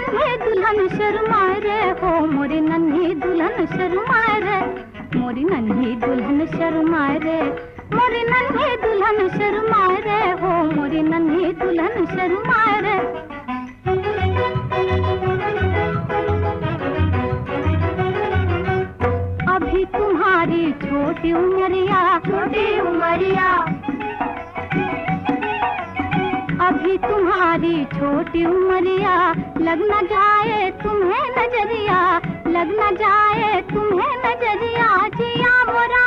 नन्ही दुल्हन शर्माए रे हो, मोरी नन्ही दुल्हन शर्माए रे, मोरी नन्ही दुल्हन शर्माए रे, मोरी नन्ही दुल्हन शर्माए रे हो, मोरी नन्ही दुल्हन शर्माए रे। अभी तुम्हारी छोटी उमरिया, छोटी उमरिया, अभी तुम्हारी छोटी उमरिया, लग न जाए तुम्हें नजरिया, लग न जाए तुम्हें नजरिया। जिया मोरा,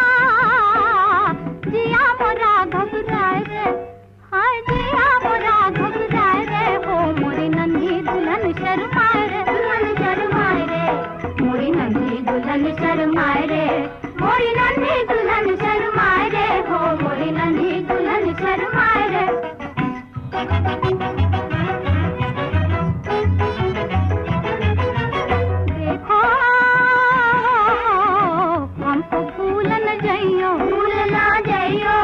जिया मोरा घबराए रे, हाय जिया मोरा घबराए रे हो, मोरी नन्ही दुल्हन शर्माए रे, दुल्हन शर्माए रे, मोरी नन्ही दुल्हन शर्माए रे, मोरी नन्ही दुल्हन शर्माए रे हो, मोरी नन्ही दुल्हन शर्माए रे। देखो हमको भूल न जाइयो, भूल न जाइयो,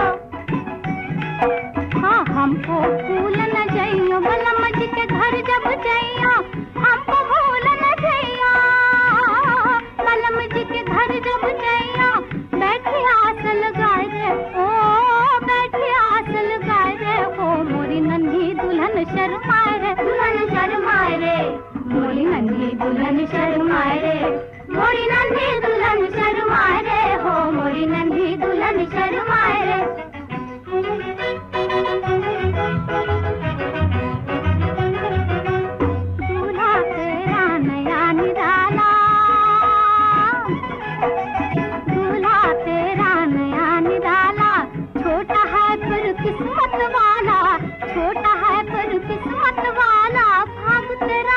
हाँ हमको भूल न जाइयो, बलम जी के घर जब जाइयो, हमको भूल न जाइयो, बलम जी के घर जब जाइयो, बैठी आस लगाए रे ओ, बैठी आस लगाए रे हो, मोरी नन्ही दुल्हन शर्माए रे, दुल्हन शर्माए रे, मोरी नन्ही दुल्हन शर्माए रे, मोरी नन्ही दुल्हन शर्माए रे हो, मोरी नन्ही दुल्हन शर्माए रे। दूल्हा तेरा नया निराला, दूल्हा तेरा नया निराला, छोटा है पर किस्मत वाला, छोटा है पर किस्मत वाला, भाग तेरा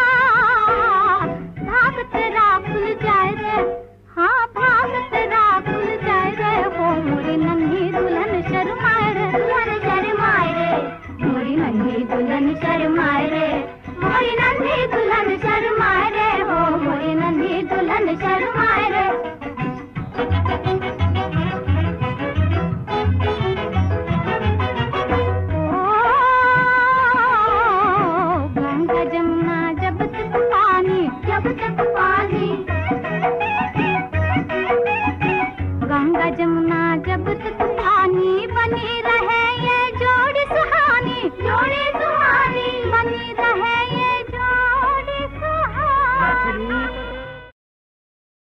खुल जाए रे, हाँ भाग तेरा खुल जाए रे हो, मोरी नन्ही दुल्हन शर्माए रे, दुल्हन शर्माए रे, मोरी नन्ही दुल्हन शर्माए रे, मोरी नन्ही दुल्हन शर्माए रे हो, मोरी नन्ही दुल्हन शर्माए रे। जब तक